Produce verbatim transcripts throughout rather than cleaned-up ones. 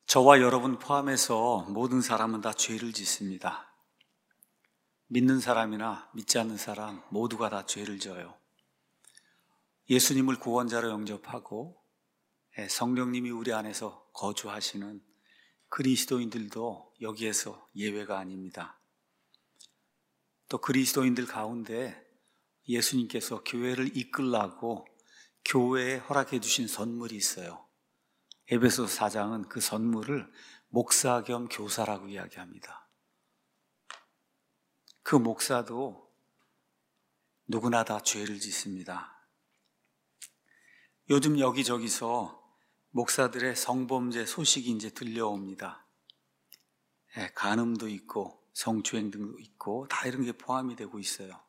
저와 여러분 포함해서 모든 사람은 다 죄를 짓습니다. 믿는 사람이나 믿지 않는 사람 모두가 다 죄를 져요. 예수님을 구원자로 영접하고 성령님이 우리 안에서 거주하시는 그리스도인들도 여기에서 예외가 아닙니다. 또 그리스도인들 가운데 예수님께서 교회를 이끌라고 교회에 허락해 주신 선물이 있어요. 에베소서 사 장은 그 선물을 목사 겸 교사라고 이야기합니다. 그 목사도 누구나 다 죄를 짓습니다. 요즘 여기저기서 목사들의 성범죄 소식이 이제 들려옵니다. 간음도 있고 성추행 등도 있고 다 이런 게 포함이 되고 있어요.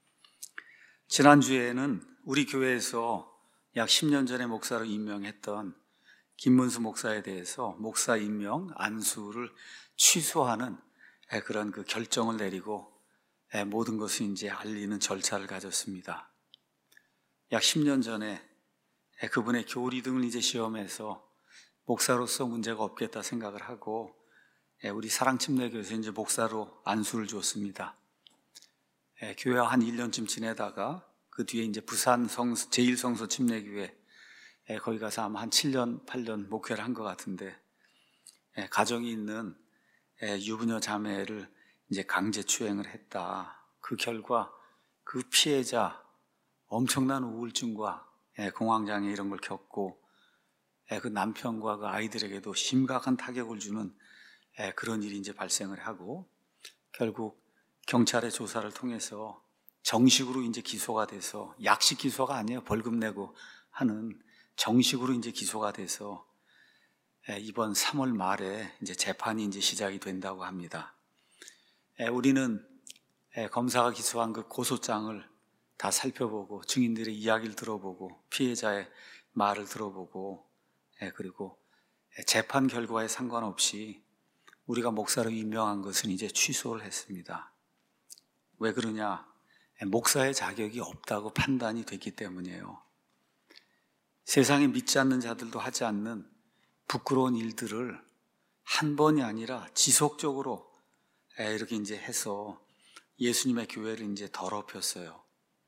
지난주에는 우리 교회에서 약 십 년 전에 목사로 임명했던 김문수 목사에 대해서 목사 임명 안수를 취소하는 그런 그 결정을 내리고 모든 것을 이제 알리는 절차를 가졌습니다. 약 십 년 전에 그분의 교리 등을 이제 시험해서 목사로서 문제가 없겠다 생각을 하고 우리 사랑침례교에서 이제 목사로 안수를 줬습니다. 교회와 한 일 년쯤 지내다가 그 뒤에 이제 부산 성서, 제일 성서 침례교회 거기 가서 아마 한 칠 년, 팔 년 목회를 한 것 같은데 가정이 있는 유부녀 자매를 이제 강제 추행을 했다. 그 결과 그 피해자 엄청난 우울증과 공황장애 이런 걸 겪고 그 남편과 그 아이들에게도 심각한 타격을 주는 그런 일이 이제 발생을 하고 결국 경찰의 조사를 통해서 정식으로 이제 기소가 돼서 약식 기소가 아니에요. 벌금 내고 하는 정식으로 이제 기소가 돼서 이번 삼월 말에 이제 재판이 이제 시작이 된다고 합니다. 우리는 검사가 기소한 그 고소장을 다 살펴보고 증인들의 이야기를 들어보고 피해자의 말을 들어보고 그리고 재판 결과에 상관없이 우리가 목사로 임명한 것은 이제 취소를 했습니다. 왜 그러냐? 목사의 자격이 없다고 판단이 됐기 때문이에요. 세상에 믿지 않는 자들도 하지 않는 부끄러운 일들을 한 번이 아니라 지속적으로 이렇게 이제 해서 예수님의 교회를 이제 더럽혔어요.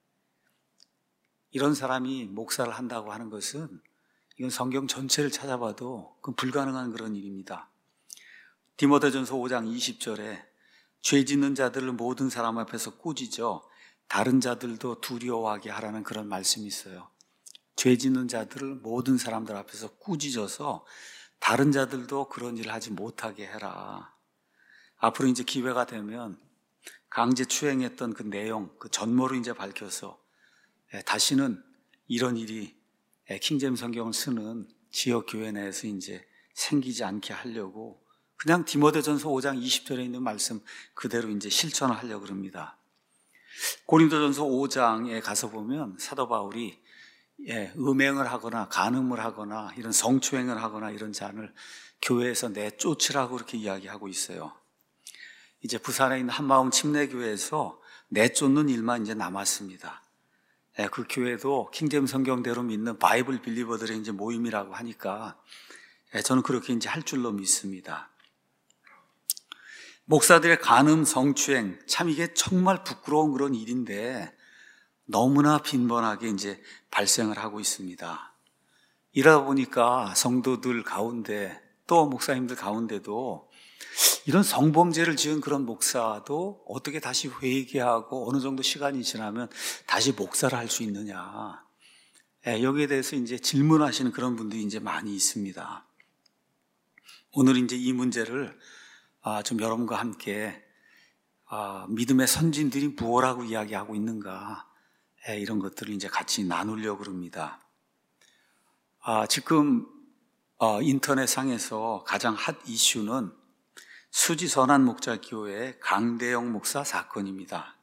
이런 사람이 목사를 한다고 하는 것은 이건 성경 전체를 찾아봐도 그 불가능한 그런 일입니다. 디모데전서 오 장 이십 절에 죄 짓는 자들을 모든 사람 앞에서 꾸짖어 다른 자들도 두려워하게 하라는 그런 말씀이 있어요. 죄 짓는 자들을 모든 사람들 앞에서 꾸짖어서 다른 자들도 그런 일을 하지 못하게 해라. 앞으로 이제 기회가 되면 강제 추행했던 그 내용, 그 전모를 이제 밝혀서 다시는 이런 일이 킹제임스 성경을 쓰는 지역 교회 내에서 이제 생기지 않게 하려고 그냥 디모데전서 오 장 이십 절에 있는 말씀 그대로 이제 실천을 하려고 합니다. 고린도전서 오 장에 가서 보면 사도 바울이 예, 음행을 하거나 간음을 하거나 이런 성추행을 하거나 이런 자를 교회에서 내쫓으라고 그렇게 이야기하고 있어요. 이제 부산에 있는 한마음 침례교회에서 내쫓는 일만 이제 남았습니다. 예, 그 교회도 킹제임스 성경대로 믿는 바이블 빌리버들의 이제 모임이라고 하니까 예, 저는 그렇게 이제 할 줄로 믿습니다. 목사들의 간음, 성추행 참 이게 정말 부끄러운 그런 일인데 너무나 빈번하게 이제 발생을 하고 있습니다. 이러다 보니까 성도들 가운데 또 목사님들 가운데도 이런 성범죄를 지은 그런 목사도 어떻게 다시 회개하고 어느 정도 시간이 지나면 다시 목사를 할 수 있느냐. 여기에 대해서 이제 질문하시는 그런 분들이 이제 많이 있습니다. 오늘 이제 이 문제를 좀 여러분과 함께 믿음의 선진들이 무엇라고 이야기하고 있는가 이런 것들을 이제 같이 나누려고 합니다. 지금 인터넷상에서 가장 핫 이슈는 수지선한 목자교회 강대영 목사 사건입니다.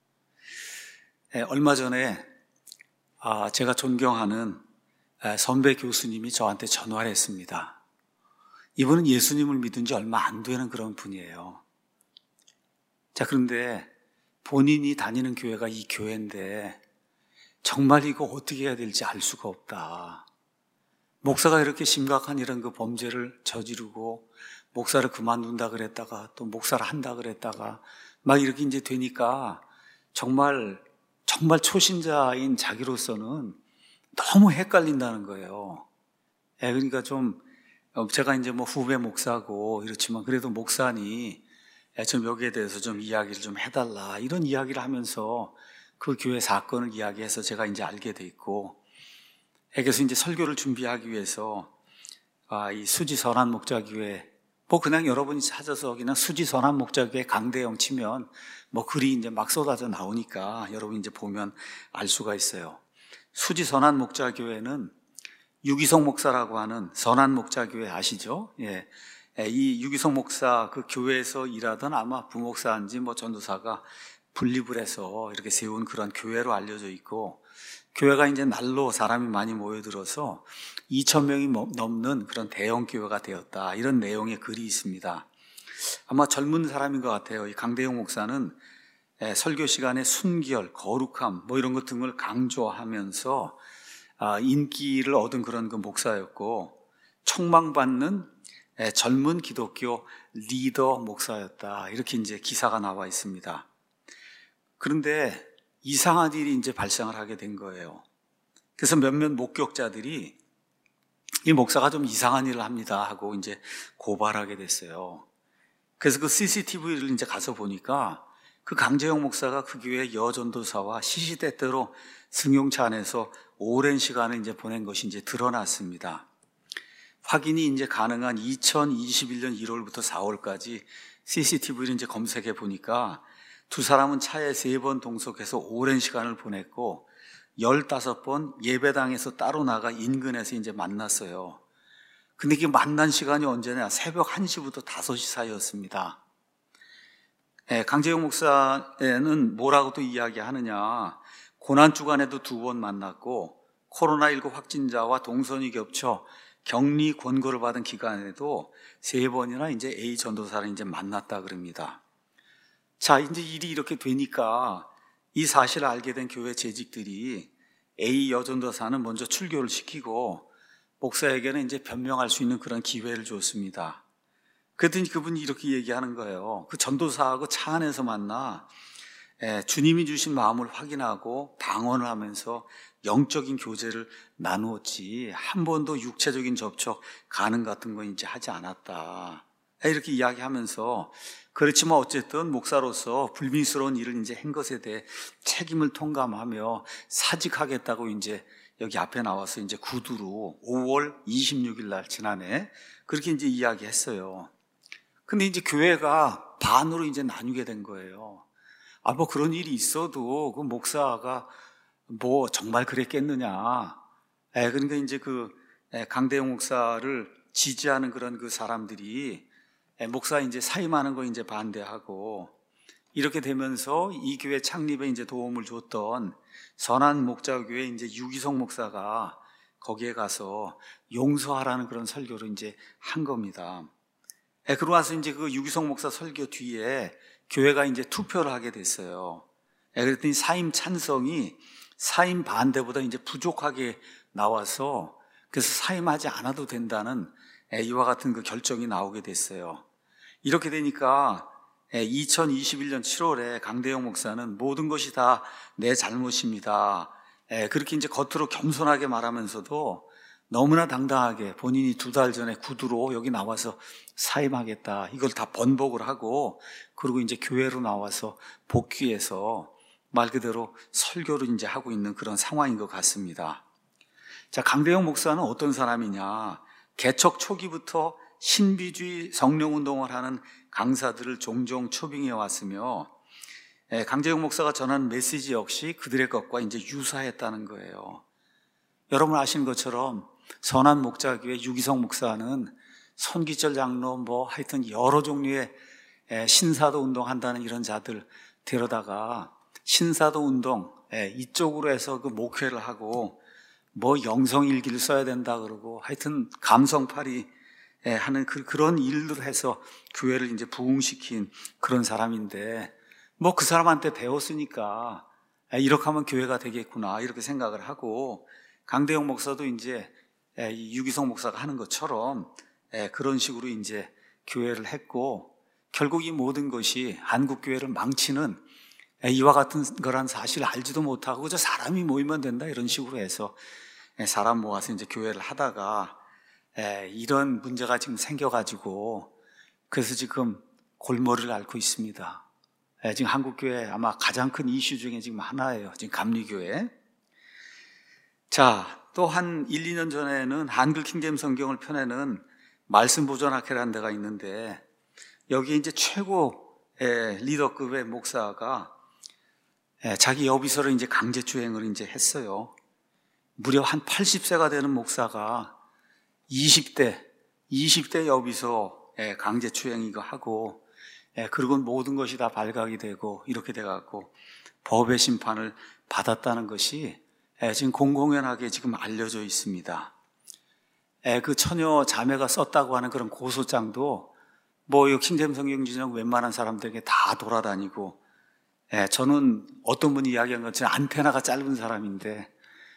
얼마 전에 제가 존경하는 선배 교수님이 저한테 전화를 했습니다. 이분은 예수님을 믿은 지 얼마 안 되는 그런 분이에요. 자, 그런데 본인이 다니는 교회가 이 교회인데 정말 이거 어떻게 해야 될지 알 수가 없다. 목사가 이렇게 심각한 이런 그 범죄를 저지르고 목사를 그만둔다 그랬다가 또 목사를 한다 그랬다가 막 이렇게 이제 되니까 정말 정말 초신자인 자기로서는 너무 헷갈린다는 거예요. 예, 그러니까 좀 제가 이제 뭐 후배 목사고 이렇지만 그래도 목사니 좀 여기에 대해서 좀 이야기를 좀 해달라 이런 이야기를 하면서 그 교회 사건을 이야기해서 제가 이제 알게 돼 있고, 그래서 이제 설교를 준비하기 위해서 아, 이 수지 선한 목자교회, 뭐 그냥 여러분이 찾아서 그냥 수지 선한 목자교회 강대영 치면 뭐 글이 이제 막 쏟아져 나오니까 여러분 이제 보면 알 수가 있어요. 수지 선한 목자교회는 유기성 목사라고 하는 선한 목자교회 아시죠? 예. 이 유기성 목사 그 교회에서 일하던 아마 부목사인지 뭐 전도사가 분립을 해서 이렇게 세운 그런 교회로 알려져 있고, 교회가 이제 날로 사람이 많이 모여들어서 이천 명이 넘는 그런 대형 교회가 되었다. 이런 내용의 글이 있습니다. 아마 젊은 사람인 것 같아요. 이 강대용 목사는 설교 시간에 순결, 거룩함 뭐 이런 것 등을 강조하면서 인기를 얻은 그런 그 목사였고, 촉망받는 젊은 기독교 리더 목사였다. 이렇게 이제 기사가 나와 있습니다. 그런데 이상한 일이 이제 발생을 하게 된 거예요. 그래서 몇몇 목격자들이 이 목사가 좀 이상한 일을 합니다 하고 이제 고발하게 됐어요. 그래서 그 씨씨티비를 이제 가서 보니까 그 강재영 목사가 그 교회 여전도사와 시시때때로 승용차 안에서 오랜 시간을 이제 보낸 것이 이제 드러났습니다. 확인이 이제 가능한 이천이십일 년 일월부터 사월까지 씨씨티비를 이제 검색해 보니까 두 사람은 차에 세 번 동석해서 오랜 시간을 보냈고 열다섯 번 예배당에서 따로 나가 인근에서 이제 만났어요. 근데 이게 만난 시간이 언제냐? 새벽 한 시부터 다섯 시 사이였습니다. 예, 강재용 목사는 뭐라고 또 이야기하느냐? 고난 주간에도 두 번 만났고 코로나십구 확진자와 동선이 겹쳐 격리 권고를 받은 기간에도 세 번이나 이제 A 전도사를 이제 만났다 그럽니다. 자, 이제 일이 이렇게 되니까 이 사실을 알게 된 교회 재직들이 A 여전도사는 먼저 출교를 시키고 목사에게는 이제 변명할 수 있는 그런 기회를 줬습니다. 그랬더니 그분이 이렇게 얘기하는 거예요. 그 전도사하고 차 안에서 만나 예, 주님이 주신 마음을 확인하고 방언을 하면서 영적인 교제를 나누었지 한 번도 육체적인 접촉 가능 같은 건 이제 하지 않았다. 이렇게 이야기하면서 그렇지만 어쨌든 목사로서 불미스러운 일을 이제 한 것에 대해 책임을 통감하며 사직하겠다고 이제 여기 앞에 나와서 이제 구두로 오월 이십육일 날 지난해 그렇게 이제 이야기했어요. 근데 이제 교회가 반으로 이제 나뉘게 된 거예요. 아, 뭐 그런 일이 있어도 그 목사가 뭐 정말 그랬겠느냐. 에, 그러니까 이제 그 강대용 목사를 지지하는 그런 그 사람들이 목사 이제 사임하는 거 이제 반대하고, 이렇게 되면서 이 교회 창립에 이제 도움을 줬던 선한 목자교회 이제 유기성 목사가 거기에 가서 용서하라는 그런 설교를 이제 한 겁니다. 예, 그러고 나서 이제 그 유기성 목사 설교 뒤에 교회가 이제 투표를 하게 됐어요. 예, 그랬더니 사임 찬성이 사임 반대보다 이제 부족하게 나와서 그래서 사임하지 않아도 된다는 예, 이와 같은 그 결정이 나오게 됐어요. 이렇게 되니까 이천이십일 년 칠월에 강대영 목사는 모든 것이 다 내 잘못입니다. 그렇게 이제 겉으로 겸손하게 말하면서도 너무나 당당하게 본인이 두 달 전에 구두로 여기 나와서 사임하겠다. 이걸 다 번복을 하고 그리고 이제 교회로 나와서 복귀해서 말 그대로 설교를 이제 하고 있는 그런 상황인 것 같습니다. 자, 강대영 목사는 어떤 사람이냐? 개척 초기부터 신비주의 성령운동을 하는 강사들을 종종 초빙해 왔으며 강재용 목사가 전하는 메시지 역시 그들의 것과 이제 유사했다는 거예요. 여러분 아시는 것처럼 선한 목자교회 유기성 목사는 손기철 장로 뭐 하여튼 여러 종류의 신사도 운동한다는 이런 자들 데려다가 신사도 운동 이쪽으로 해서 그 목회를 하고 뭐 영성일기를 써야 된다 그러고 하여튼 감성팔이 하는 그, 그런 일을 해서 교회를 이제 부흥시킨 그런 사람인데 뭐 그 사람한테 배웠으니까 이렇게 하면 교회가 되겠구나 이렇게 생각을 하고 강대용 목사도 이제 유기성 목사가 하는 것처럼 그런 식으로 이제 교회를 했고 결국 이 모든 것이 한국교회를 망치는 이와 같은 거란 사실을 알지도 못하고 그저 사람이 모이면 된다 이런 식으로 해서 사람 모아서 이제 교회를 하다가 이런 문제가 지금 생겨가지고 그래서 지금 골머리를 앓고 있습니다. 지금 한국교회 아마 가장 큰 이슈 중에 지금 하나예요. 지금 감리교회. 자, 또 한 일, 이 년 전에는 한글 킹제임스 성경을 펴내는 말씀 보존학회라는 데가 있는데 여기 이제 최고의 리더급의 목사가 자기 여비서를 이제 강제추행을 이제 했어요. 무려 한 팔십 세가 되는 목사가 이십 대, 이십 대 여비서에 강제추행 이거 하고 그리고 모든 것이 다 발각이 되고 이렇게 돼갖고 법의 심판을 받았다는 것이 지금 공공연하게 지금 알려져 있습니다. 그 처녀 자매가 썼다고 하는 그런 고소장도 뭐 이 킹제임스 성경 진영 웬만한 사람들에게 다 돌아다니고 저는 어떤 분이 이야기한 것처럼 안테나가 짧은 사람인데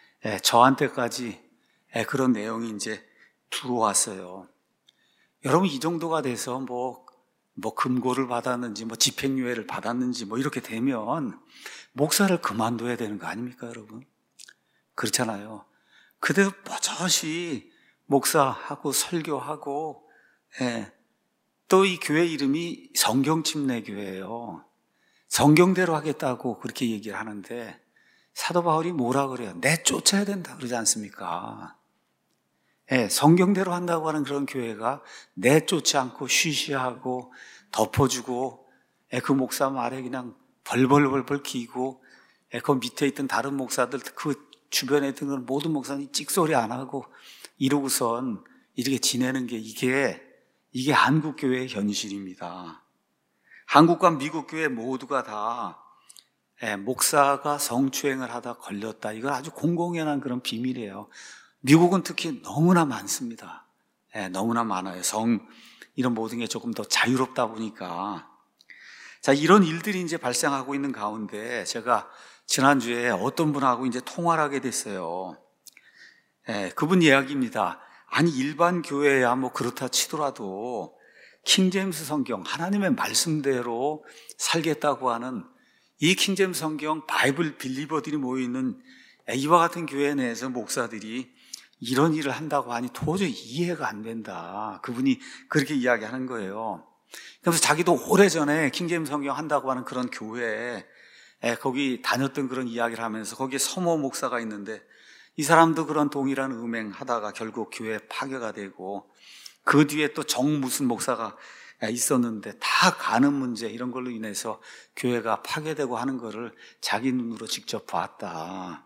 저한테까지 그런 내용이 이제 들어왔어요. 여러분 이 정도가 돼서 뭐, 뭐 금고를 받았는지 뭐 집행유예를 받았는지 뭐 이렇게 되면 목사를 그만둬야 되는 거 아닙니까 여러분? 그렇잖아요. 그대로 버젓이 목사하고 설교하고 예. 또 이 교회 이름이 성경침례교회예요. 성경대로 하겠다고 그렇게 얘기를 하는데 사도 바울이 뭐라 그래요? 내쫓아야 된다 그러지 않습니까? 예, 성경대로 한다고 하는 그런 교회가 내쫓지 않고 쉬쉬하고 덮어주고 예, 그 목사 말에 그냥 벌벌벌벌 기고 예, 그 밑에 있던 다른 목사들 그 주변에 있던 모든 목사님 찍소리 안 하고 이러고선 이렇게 지내는 게 이게 이게 한국교회의 현실입니다. 한국과 미국교회 모두가 다 예, 목사가 성추행을 하다 걸렸다. 이건 아주 공공연한 그런 비밀이에요. 미국은 특히 너무나 많습니다. 예, 너무나 많아요. 성 이런 모든 게 조금 더 자유롭다 보니까. 자, 이런 일들이 이제 발생하고 있는 가운데 제가 지난주에 어떤 분하고 이제 통화를 하게 됐어요. 예, 그분 이야기입니다. 아니 일반 교회야 뭐 그렇다 치더라도 킹제임스 성경 하나님의 말씀대로 살겠다고 하는 이 킹제임스 성경 바이블 빌리버들이 모여있는 이와 같은 교회 내에서 목사들이 이런 일을 한다고 하니 도저히 이해가 안 된다. 그분이 그렇게 이야기하는 거예요. 그래서 자기도 오래전에 킹제임스 성경 한다고 하는 그런 교회에 거기 다녔던 그런 이야기를 하면서 거기에 서모 목사가 있는데 이 사람도 그런 동일한 음행하다가 결국 교회 파괴가 되고 그 뒤에 또 정 무슨 목사가 있었는데 다 가는 문제 이런 걸로 인해서 교회가 파괴되고 하는 거를 자기 눈으로 직접 봤다.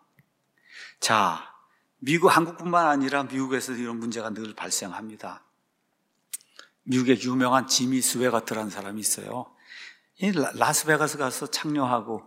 자, 미국, 한국뿐만 아니라 미국에서도 이런 문제가 늘 발생합니다. 미국에 유명한 지미 스웨가트라는 사람이 있어요. 이 라스베가스 가서 창녀하고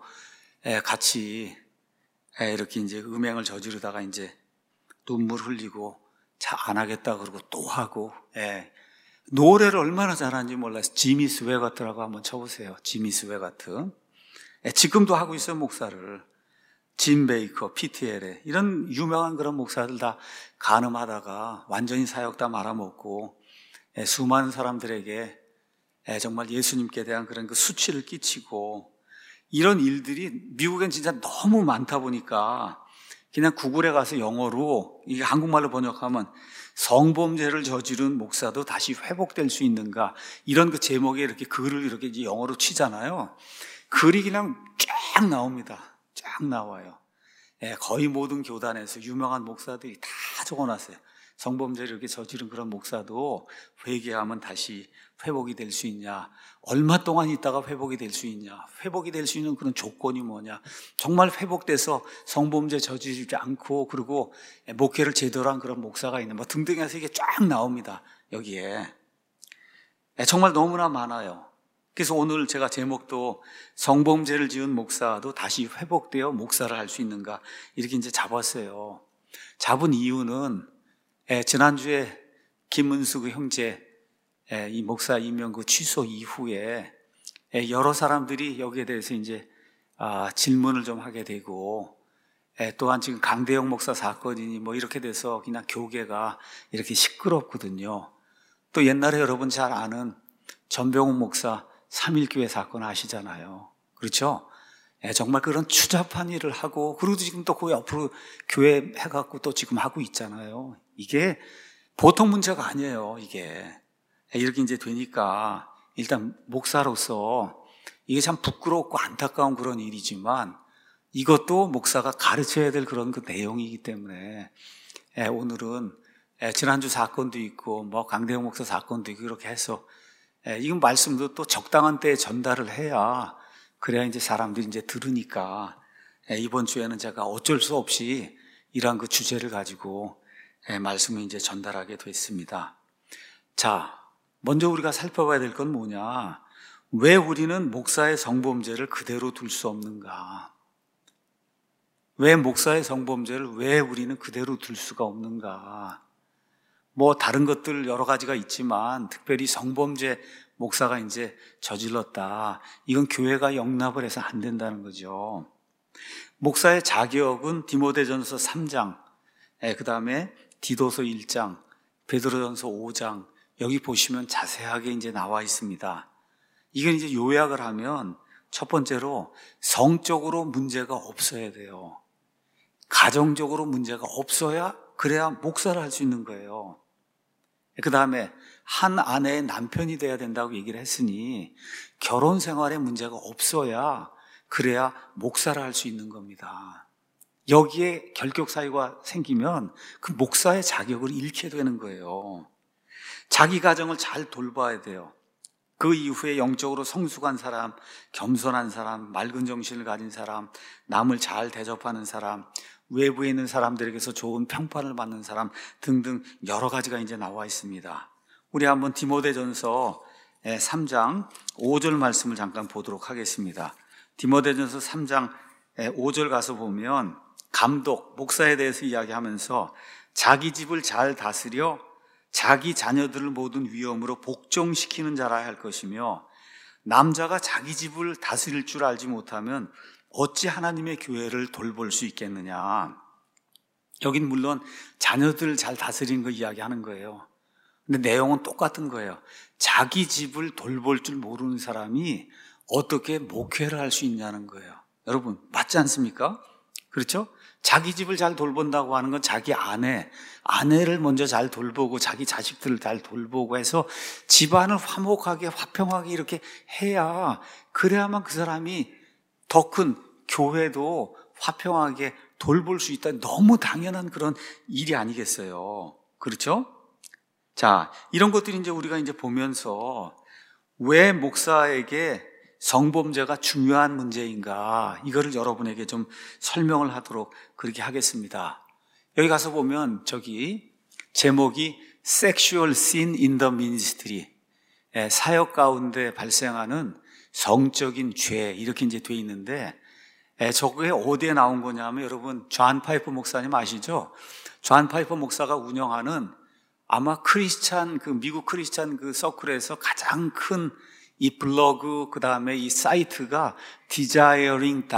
같이 이렇게 이제 음행을 저지르다가 이제 눈물 흘리고 자, 안 하겠다 그러고 또 하고, 예. 노래를 얼마나 잘하는지 몰라요. 지미 스웨가트라고 한번 쳐보세요. 지미 스웨가트. 예, 지금도 하고 있어요, 목사를. 짐 베이커, 피티엘에. 이런 유명한 그런 목사들 다 간음하다가 완전히 사역 다 말아먹고, 예, 수많은 사람들에게 예, 정말 예수님께 대한 그런 그 수치를 끼치고, 이런 일들이 미국엔 진짜 너무 많다 보니까 그냥 구글에 가서 영어로 이게 한국말로 번역하면 성범죄를 저지른 목사도 다시 회복될 수 있는가 이런 그 제목에 이렇게 글을 이렇게 이제 영어로 치잖아요. 글이 그냥 쫙 나옵니다. 쫙 나와요. 예, 거의 모든 교단에서 유명한 목사들이 다 적어놨어요. 성범죄를 이렇게 저지른 그런 목사도 회개하면 다시 회복이 될 수 있냐, 얼마 동안 있다가 회복이 될 수 있냐, 회복이 될 수 있는 그런 조건이 뭐냐, 정말 회복돼서 성범죄 저지르지 않고 그리고 목회를 제대로 한 그런 목사가 있는 뭐 등등 해서 이게 쫙 나옵니다. 여기에 정말 너무나 많아요. 그래서 오늘 제가 제목도 성범죄를 지은 목사도 다시 회복되어 목사를 할 수 있는가 이렇게 이제 잡았어요. 잡은 이유는 예, 지난주에 김문수 그 형제 예, 이 목사 임명 그 취소 이후에 예, 여러 사람들이 여기에 대해서 이제 아, 질문을 좀 하게 되고 예, 또한 지금 강대영 목사 사건이니 뭐 이렇게 돼서 그냥 교계가 이렇게 시끄럽거든요. 또 옛날에 여러분 잘 아는 전병훈 목사 삼일교회 사건 아시잖아요. 그렇죠? 예, 정말 그런 추잡한 일을 하고, 그리고 지금 또 그 옆으로 교회 해갖고 또 지금 하고 있잖아요. 이게 보통 문제가 아니에요, 이게. 예, 이렇게 이제 되니까, 일단 목사로서 이게 참 부끄럽고 안타까운 그런 일이지만, 이것도 목사가 가르쳐야 될 그런 그 내용이기 때문에, 예, 오늘은 예, 지난주 사건도 있고, 뭐 강대영 목사 사건도 있고, 이렇게 해서, 예, 이건 말씀도 또 적당한 때에 전달을 해야, 그래야 이제 사람들이 이제 들으니까, 예, 이번 주에는 제가 어쩔 수 없이 이러한 그 주제를 가지고, 예, 말씀을 이제 전달하게 됐습니다. 자, 먼저 우리가 살펴봐야 될 건 뭐냐? 왜 우리는 목사의 성범죄를 그대로 둘 수 없는가? 왜 목사의 성범죄를 왜 우리는 그대로 둘 수가 없는가? 뭐 다른 것들 여러 가지가 있지만 특별히 성범죄 목사가 이제 저질렀다. 이건 교회가 용납을 해서 안 된다는 거죠. 목사의 자격은 디모데전서 삼 장, 그 다음에 디도서 일 장, 베드로전서 오 장, 여기 보시면 자세하게 이제 나와 있습니다. 이건 이제 요약을 하면 첫 번째로 성적으로 문제가 없어야 돼요. 가정적으로 문제가 없어야 그래야 목사를 할 수 있는 거예요. 그 다음에 한 아내의 남편이 돼야 된다고 얘기를 했으니 결혼 생활에 문제가 없어야 그래야 목사를 할 수 있는 겁니다. 여기에 결격 사유가 생기면 그 목사의 자격을 잃게 되는 거예요. 자기 가정을 잘 돌봐야 돼요. 그 이후에 영적으로 성숙한 사람, 겸손한 사람, 맑은 정신을 가진 사람, 남을 잘 대접하는 사람, 외부에 있는 사람들에게서 좋은 평판을 받는 사람 등등 여러 가지가 이제 나와 있습니다. 우리 한번 디모데전서 삼 장 오 절 말씀을 잠깐 보도록 하겠습니다. 디모데전서 삼 장 오 절 가서 보면 감독, 목사에 대해서 이야기하면서 자기 집을 잘 다스려 자기 자녀들을 모든 위험으로 복종시키는 자라 할 것이며, 남자가 자기 집을 다스릴 줄 알지 못하면 어찌 하나님의 교회를 돌볼 수 있겠느냐. 여긴 물론 자녀들 잘 다스리는 거 이야기하는 거예요. 근데 내용은 똑같은 거예요. 자기 집을 돌볼 줄 모르는 사람이 어떻게 목회를 할 수 있냐는 거예요. 여러분, 맞지 않습니까? 그렇죠? 자기 집을 잘 돌본다고 하는 건 자기 아내, 아내를 먼저 잘 돌보고 자기 자식들을 잘 돌보고 해서 집안을 화목하게 화평하게 이렇게 해야, 그래야만 그 사람이 더 큰 교회도 화평하게 돌볼 수 있다. 너무 당연한 그런 일이 아니겠어요. 그렇죠? 자, 이런 것들이 이제 우리가 이제 보면서 왜 목사에게 성범죄가 중요한 문제인가, 이거를 여러분에게 좀 설명을 하도록 그렇게 하겠습니다. 여기 가서 보면 저기 제목이 Sexual Sin in the Ministry, 사역 가운데 발생하는 성적인 죄, 이렇게 이제 돼 있는데, 저게 어디에 나온 거냐면, 여러분 존 파이퍼 목사님 아시죠? 존 파이퍼 목사가 운영하는 아마 크리스찬, 그 미국 크리스찬 그 서클에서 가장 큰 이 블로그, 그 다음에 이 사이트가 desiring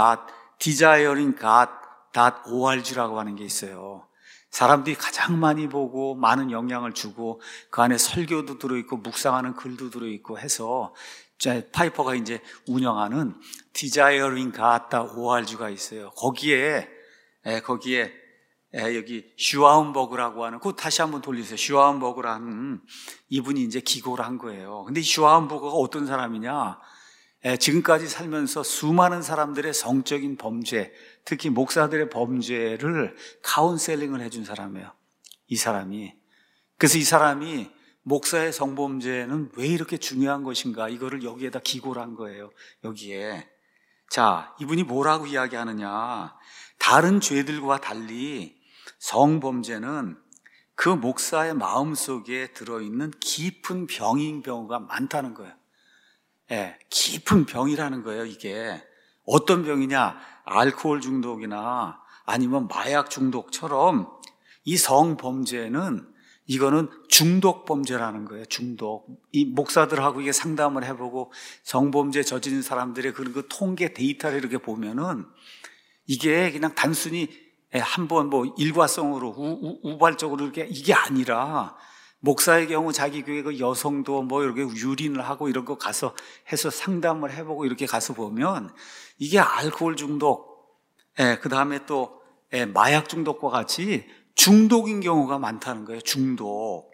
god org라고 하는 게 있어요. 사람들이 가장 많이 보고 많은 영향을 주고 그 안에 설교도 들어있고 묵상하는 글도 들어있고 해서 파이퍼가 이제 운영하는 desiring god org가 있어요. 거기에 에, 거기에 에, 여기 슈아운버그라고 하는, 그거 다시 한번 돌리세요. 슈아운버그라는 이분이 이제 기고를 한 거예요. 근데 이 슈아운버그가 어떤 사람이냐? 에, 지금까지 살면서 수많은 사람들의 성적인 범죄, 특히 목사들의 범죄를 카운셀링을 해준 사람이에요. 이 사람이. 그래서 이 사람이 목사의 성범죄는 왜 이렇게 중요한 것인가, 이거를 여기에다 기고를 한 거예요. 여기에. 자, 이분이 뭐라고 이야기하느냐? 다른 죄들과 달리 성범죄는 그 목사의 마음속에 들어있는 깊은 병인 경우가 많다는 거예요. 예, 깊은 병이라는 거예요. 이게 어떤 병이냐? 알코올 중독이나 아니면 마약 중독처럼 이 성범죄는, 이거는 중독 범죄라는 거예요. 중독. 이 목사들하고 이게 상담을 해보고 성범죄 저지른 사람들의 그런 그 통계 데이터를 이렇게 보면은 이게 그냥 단순히 한번 뭐 일과성으로 우, 우, 우발적으로 이렇게 이게 아니라 목사의 경우 자기 교회 그 여성도 뭐 이렇게 유린을 하고 이런 거 가서 해서 상담을 해보고 이렇게 가서 보면 이게 알코올 중독, 예, 그 다음에 또 예, 마약 중독과 같이 중독인 경우가 많다는 거예요. 중독.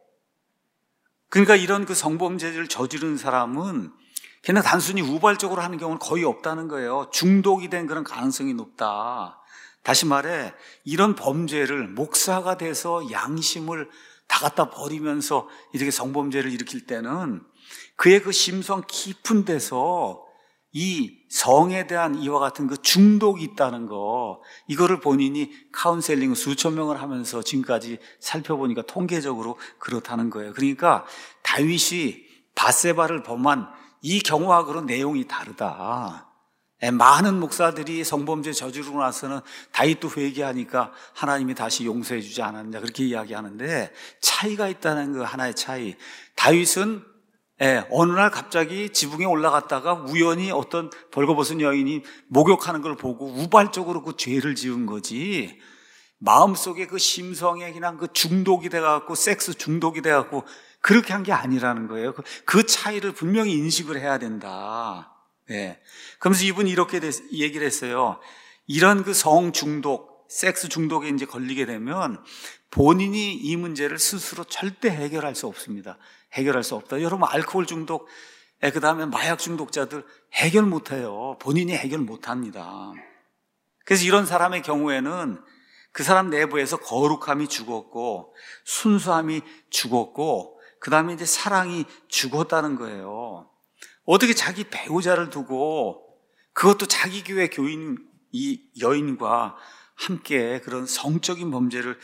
그러니까 이런 그 성범죄를 저지른 사람은 그냥 단순히 우발적으로 하는 경우는 거의 없다는 거예요. 중독이 된 그런 가능성이 높다. 다시 말해 이런 범죄를 목사가 돼서 양심을 다 갖다 버리면서 이렇게 성범죄를 일으킬 때는 그의 그 심성 깊은 데서 이 성에 대한 이와 같은 그 중독이 있다는 거, 이거를 본인이 카운셀링 수천 명을 하면서 지금까지 살펴보니까 통계적으로 그렇다는 거예요. 그러니까 다윗이 밧세바를 범한 이 경우하고는 내용이 다르다. 많은 목사들이 성범죄 저지르고 나서는 다윗도 회개하니까 하나님이 다시 용서해 주지 않았냐 그렇게 이야기하는데 차이가 있다는 그 하나의 차이. 다윗은 예, 어느 날 갑자기 지붕에 올라갔다가 우연히 어떤 벌거벗은 여인이 목욕하는 걸 보고 우발적으로 그 죄를 지은 거지, 마음속에 그 심성에 그냥 그 중독이 돼갖고 섹스 중독이 돼갖고 그렇게 한 게 아니라는 거예요. 그 차이를 분명히 인식을 해야 된다. 네. 그러면서 이분이 이렇게 얘기를 했어요. 이런 그 성 중독, 섹스 중독에 이제 걸리게 되면 본인이 이 문제를 스스로 절대 해결할 수 없습니다. 해결할 수 없다. 여러분 알코올 중독, 그 다음에 마약 중독자들 해결 못해요. 본인이 해결 못합니다. 그래서 이런 사람의 경우에는 그 사람 내부에서 거룩함이 죽었고 순수함이 죽었고 그 다음에 이제 사랑이 죽었다는 거예요. 어떻게 자기 배우자를 두고 그것도 자기 교회 교인 이 여인과 함께 그런 성적인 범죄를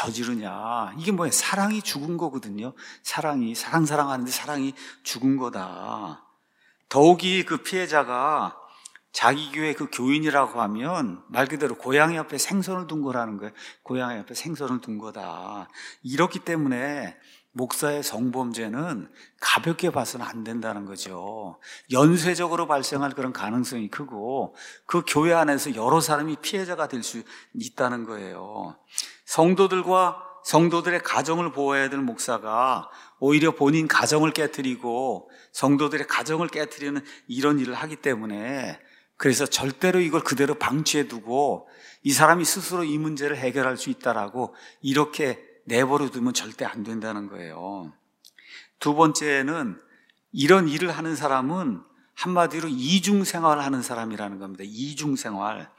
저지르냐. 이게 뭐예요? 사랑이 죽은 거거든요. 사랑이, 사랑 사랑하는데 사랑이 죽은 거다. 더욱이 그 피해자가 자기 교회 그 교인이라고 하면 말 그대로 고양이 앞에 생선을 둔 거라는 거예요. 고양이 앞에 생선을 둔 거다. 이렇기 때문에 목사의 성범죄는 가볍게 봐서는 안 된다는 거죠. 연쇄적으로 발생할 그런 가능성이 크고 그 교회 안에서 여러 사람이 피해자가 될 수 있다는 거예요. 성도들과 성도들의 가정을 보호해야 될 목사가 오히려 본인 가정을 깨트리고 성도들의 가정을 깨트리는 이런 일을 하기 때문에, 그래서 절대로 이걸 그대로 방치해 두고 이 사람이 스스로 이 문제를 해결할 수 있다라고 이렇게 내버려 두면 절대 안 된다는 거예요. 두 번째는 이런 일을 하는 사람은 한마디로 이중생활을 하는 사람이라는 겁니다. 이중생활.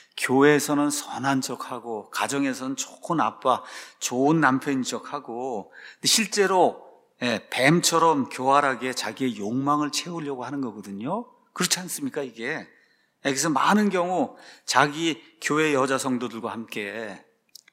교회에서는 선한 척하고 가정에서는 좋은 아빠, 좋은 남편인 척하고 실제로 뱀처럼 교활하게 자기의 욕망을 채우려고 하는 거거든요. 그렇지 않습니까 이게? 그래서 많은 경우 자기 교회 여자 성도들과 함께,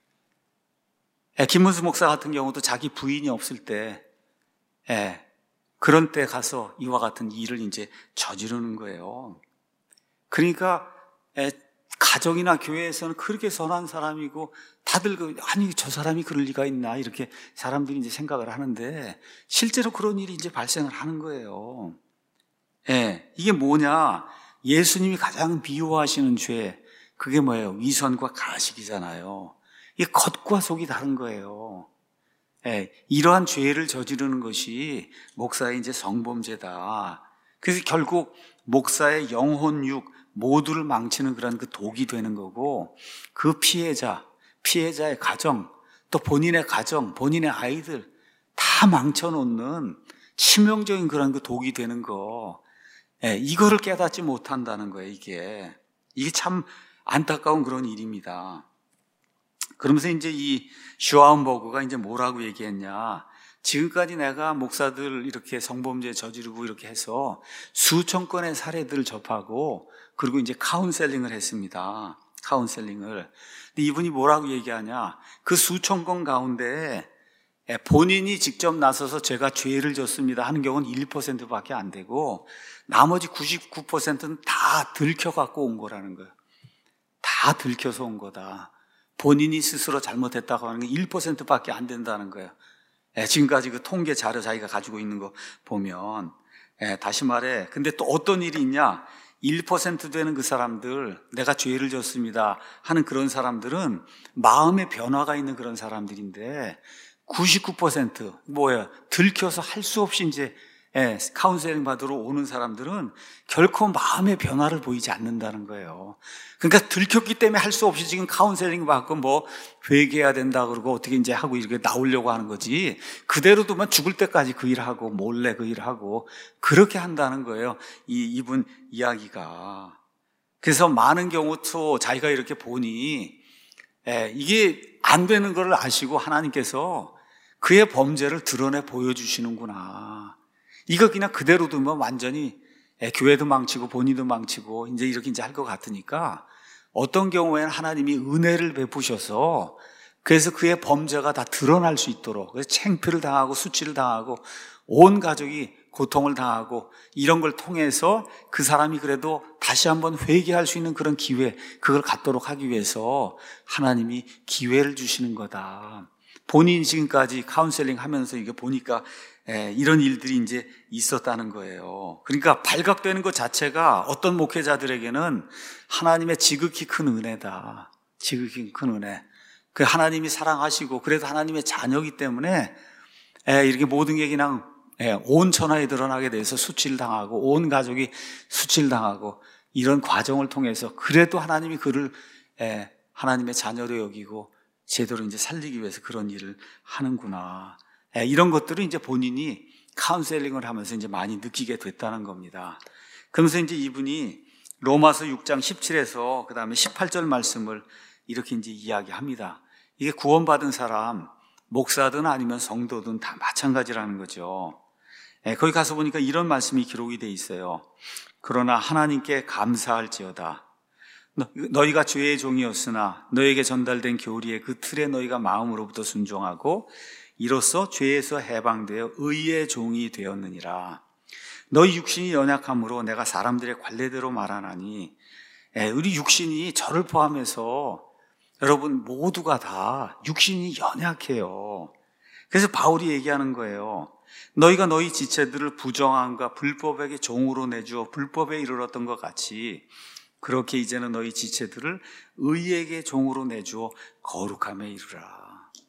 김문수 목사 같은 경우도 자기 부인이 없을 때, 예, 그런 때 가서 이와 같은 일을 이제 저지르는 거예요. 그러니까, 예, 가정이나 교회에서는 그렇게 선한 사람이고, 다들 그, 아니, 저 사람이 그럴 리가 있나, 이렇게 사람들이 이제 생각을 하는데, 실제로 그런 일이 이제 발생을 하는 거예요. 예, 이게 뭐냐? 예수님이 가장 미워하시는 죄, 그게 뭐예요? 위선과 가식이잖아요. 이게 겉과 속이 다른 거예요. 예, 이러한 죄를 저지르는 것이 목사의 이제 성범죄다. 그래서 결국 목사의 영혼, 육 모두를 망치는 그런 그 독이 되는 거고, 그 피해자, 피해자의 가정, 또 본인의 가정, 본인의 아이들 다 망쳐놓는 치명적인 그런 그 독이 되는 거, 예, 이거를 깨닫지 못한다는 거예요. 이게 이게 참 안타까운 그런 일입니다. 그러면서 이제 이 슈아운버그가 이제 뭐라고 얘기했냐. 지금까지 내가 목사들 이렇게 성범죄 저지르고 이렇게 해서 수천 건의 사례들을 접하고 그리고 이제 카운셀링을 했습니다. 카운셀링을. 근데 이분이 뭐라고 얘기하냐. 그 수천 건 가운데 본인이 직접 나서서 제가 죄를 졌습니다 하는 경우는 일 퍼센트밖에 안 되고 나머지 구십구 퍼센트는 다 들켜갖고 온 거라는 거예요. 다 들켜서 온 거다. 본인이 스스로 잘못했다고 하는 게 일 퍼센트밖에 안 된다는 거예요. 예, 지금까지 그 통계 자료 자기가 가지고 있는 거 보면, 예, 다시 말해, 근데 또 어떤 일이 있냐? 일 퍼센트 되는 그 사람들, 내가 죄를 졌습니다 하는 그런 사람들은 마음의 변화가 있는 그런 사람들인데, 구십구 퍼센트 뭐야 들켜서 할 수 없이 이제 예, 카운셀링 받으러 오는 사람들은 결코 마음의 변화를 보이지 않는다는 거예요. 그러니까 들켰기 때문에 할 수 없이 지금 카운셀링 받고 뭐 회개해야 된다 그러고 어떻게 이제 하고 이렇게 나오려고 하는 거지. 그대로 두면 죽을 때까지 그 일하고 몰래 그 일하고 그렇게 한다는 거예요. 이 이분 이야기가. 그래서 많은 경우 또 자기가 이렇게 보니 예, 이게 안 되는 걸 아시고 하나님께서 그의 범죄를 드러내 보여주시는구나. 이거 그냥 그대로 두면 완전히 교회도 망치고 본인도 망치고 이제 이렇게 이제 할 것 같으니까 어떤 경우에는 하나님이 은혜를 베푸셔서 그래서 그의 범죄가 다 드러날 수 있도록 그래서 창피를 당하고 수치를 당하고 온 가족이 고통을 당하고 이런 걸 통해서 그 사람이 그래도 다시 한번 회개할 수 있는 그런 기회 그걸 갖도록 하기 위해서 하나님이 기회를 주시는 거다. 본인이 지금까지 카운셀링 하면서 이게 보니까 예, 이런 일들이 이제 있었다는 거예요. 그러니까 발각되는 것 자체가 어떤 목회자들에게는 하나님의 지극히 큰 은혜다. 지극히 큰 은혜. 그 하나님이 사랑하시고 그래도 하나님의 자녀이기 때문에 예, 이렇게 모든 게 그냥 예, 온 천하에 드러나게 돼서 수치를 당하고 온 가족이 수치를 당하고 이런 과정을 통해서 그래도 하나님이 그를 예, 하나님의 자녀로 여기고 제대로 이제 살리기 위해서 그런 일을 하는구나. 예, 이런 것들을 이제 본인이 카운셀링을 하면서 이제 많이 느끼게 됐다는 겁니다. 그러면서 이제 이분이 로마서 육 장 십칠에서 그 다음에 십팔 절 말씀을 이렇게 이제 이야기합니다. 이게 구원받은 사람, 목사든 아니면 성도든 다 마찬가지라는 거죠. 예, 거기 가서 보니까 이런 말씀이 기록이 돼 있어요. 그러나 하나님께 감사할지어다. 너희가 죄의 종이었으나 너에게 전달된 교리의 그 틀에 너희가 마음으로부터 순종하고 이로써 죄에서 해방되어 의의 종이 되었느니라. 너희 육신이 연약함으로 내가 사람들의 관례대로 말하나니 예, 우리 육신이 저를 포함해서 여러분 모두가 다 육신이 연약해요. 그래서 바울이 얘기하는 거예요. 너희가 너희 지체들을 부정함과 불법에게 종으로 내주어 불법에 이르렀던 것 같이 그렇게 이제는 너희 지체들을 의에게 종으로 내주어 거룩함에 이르라.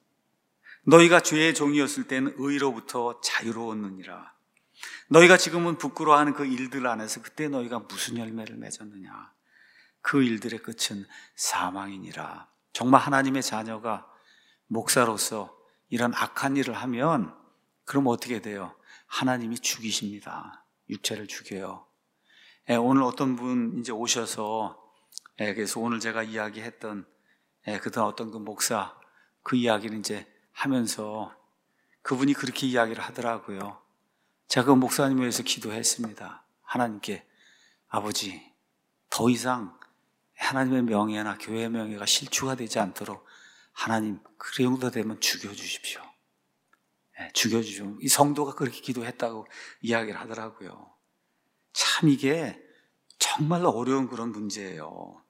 너희가 죄의 종이었을 때는 의로부터 자유로웠느니라. 너희가 지금은 부끄러워하는 그 일들 안에서 그때 너희가 무슨 열매를 맺었느냐. 그 일들의 끝은 사망이니라. 정말 하나님의 자녀가 목사로서 이런 악한 일을 하면 그럼 어떻게 돼요? 하나님이 죽이십니다. 육체를 죽여요. 예, 오늘 어떤 분 이제 오셔서 예, 그래서 오늘 제가 이야기했던 예, 그동안 어떤 그 목사 그 이야기를 이제 하면서 그분이 그렇게 이야기를 하더라고요. 제가 그 목사님을 위해서 기도했습니다. 하나님께 아버지 더 이상 하나님의 명예나 교회의 명예가 실추가 되지 않도록 하나님 그 정도 되면 죽여주십시오. 네, 죽여주십시오. 이 성도가 그렇게 기도했다고 이야기를 하더라고요. 참 이게 정말로 어려운 그런 문제예요.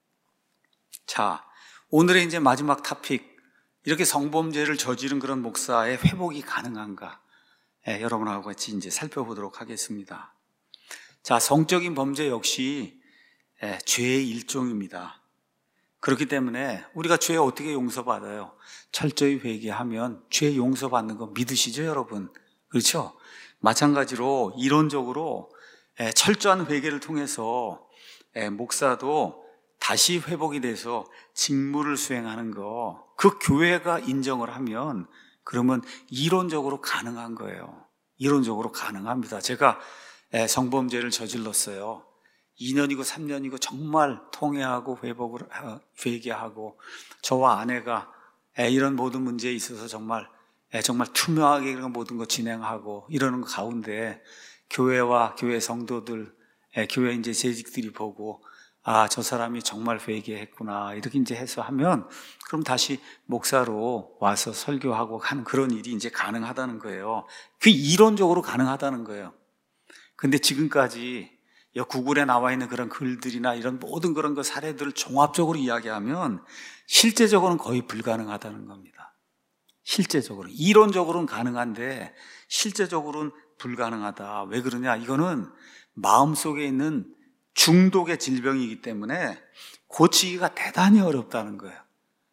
자, 오늘의 이제 마지막 토픽 이렇게 성범죄를 저지른 그런 목사의 회복이 가능한가? 네, 여러분하고 같이 이제 살펴보도록 하겠습니다. 자, 성적인 범죄 역시 예, 죄의 일종입니다. 그렇기 때문에 우리가 죄 어떻게 용서받아요? 철저히 회개하면 죄 용서받는 거 믿으시죠, 여러분? 그렇죠? 마찬가지로 이론적으로 예, 철저한 회개를 통해서 예, 목사도 다시 회복이 돼서 직무를 수행하는 거, 그 교회가 인정을 하면 그러면 이론적으로 가능한 거예요. 이론적으로 가능합니다. 제가 예, 성범죄를 저질렀어요. 이 년이고 삼 년이고 정말 통회하고 회복을 회개하고 저와 아내가 이런 모든 문제에 있어서 정말 정말 투명하게 이런 모든 거 진행하고 이러는 가운데 교회와 교회 성도들, 교회 이제 재직들이 보고 아, 저 사람이 정말 회개했구나 이렇게 이제 해서 하면 그럼 다시 목사로 와서 설교하고 하는 그런 일이 이제 가능하다는 거예요. 그 이론적으로 가능하다는 거예요. 근데 지금까지 구글에 나와 있는 그런 글들이나 이런 모든 그런 그 사례들을 종합적으로 이야기하면 실제적으로는 거의 불가능하다는 겁니다. 실제적으로. 이론적으로는 가능한데 실제적으로는 불가능하다. 왜 그러냐? 이거는 마음속에 있는 중독의 질병이기 때문에 고치기가 대단히 어렵다는 거예요.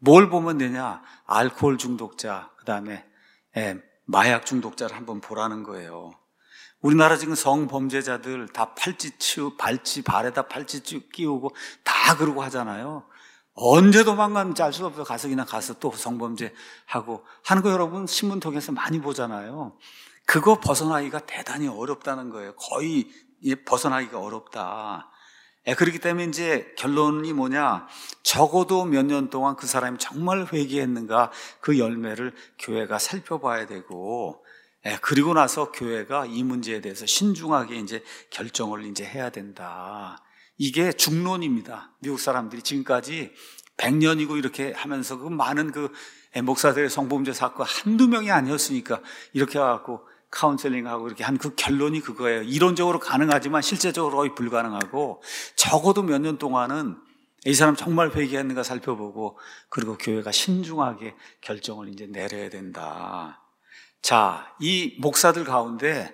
뭘 보면 되냐? 알코올 중독자, 그 다음에 예, 마약 중독자를 한번 보라는 거예요. 우리나라 지금 성범죄자들 다 팔찌 치우, 발찌, 발에다 팔찌 끼우고 다 그러고 하잖아요. 언제 도망가는지 알 수가 없어요. 가서 그냥 가서 또 성범죄 하고 하는 거 여러분 신문 통해서 많이 보잖아요. 그거 벗어나기가 대단히 어렵다는 거예요. 거의 벗어나기가 어렵다. 예, 그렇기 때문에 이제 결론이 뭐냐? 적어도 몇 년 동안 그 사람이 정말 회개했는가 그 열매를 교회가 살펴봐야 되고, 예, 그리고 나서 교회가 이 문제에 대해서 신중하게 이제 결정을 이제 해야 된다. 이게 중론입니다. 미국 사람들이 지금까지 백 년이고 이렇게 하면서 그 많은 그 목사들의 성범죄 사건 한두 명이 아니었으니까 이렇게 해갖고 카운셀링하고 이렇게 한 그 결론이 그거예요. 이론적으로 가능하지만 실제적으로 거의 불가능하고, 적어도 몇 년 동안은 이 사람 정말 회개했는가 살펴보고 그리고 교회가 신중하게 결정을 이제 내려야 된다. 자, 이 목사들 가운데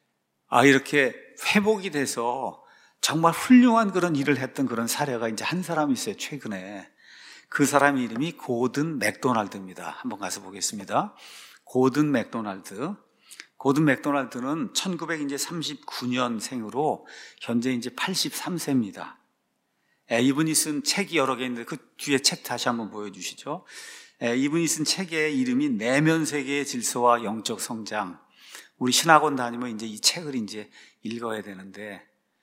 아 이렇게 회복이 돼서 정말 훌륭한 그런 일을 했던 그런 사례가 이제 한 사람이 있어요. 최근에. 그 사람 이름이 고든 맥도날드입니다. 한번 가서 보겠습니다. 고든 맥도날드. 고든 맥도날드는 천구백삼십구 년생으로 현재 이제 팔십삼 세입니다. 에, 이분이 쓴 책이 여러 개 있는데 그 뒤에 책 다시 한번 보여주시죠. 에, 이분이 쓴 책의 이름이 내면 세계의 질서와 영적 성장. 우리 신학원 다니면 이제 이 책을 이제 읽어야 되는데,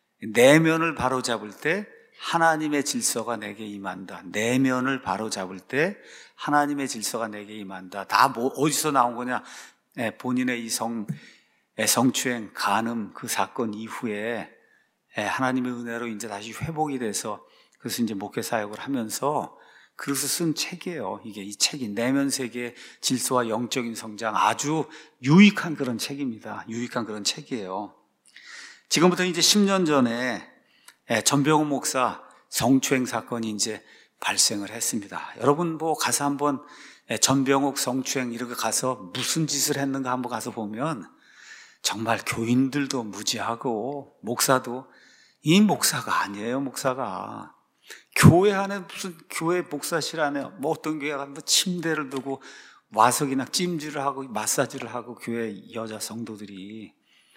내면을 바로잡을 때 하나님의 질서가 내게 임한다. 내면을 바로잡을 때 하나님의 질서가 내게 임한다. 다 뭐 어디서 나온 거냐? 예, 본인의 이 성, 예, 성추행, 간음 그 사건 이후에 예, 하나님의 은혜로 이제 다시 회복이 돼서 그래서 이제 목회 사역을 하면서 그래서 쓴 책이에요. 이게 이 책이 내면 세계의 질서와 영적인 성장, 아주 유익한 그런 책입니다. 유익한 그런 책이에요. 지금부터 이제 십 년 전에 예, 전병훈 목사 성추행 사건이 이제 발생을 했습니다. 여러분 뭐 가서 한번 예, 전병욱 성추행 이렇게 가서 무슨 짓을 했는가 한번 가서 보면 정말 교인들도 무지하고 목사도 이 목사가 아니에요. 목사가 교회 안에 무슨 교회 목사실 안에 뭐 어떤 교회가 뭐 침대를 두고 와서 그냥 찜질을 하고 마사지를 하고 교회 여자 성도들이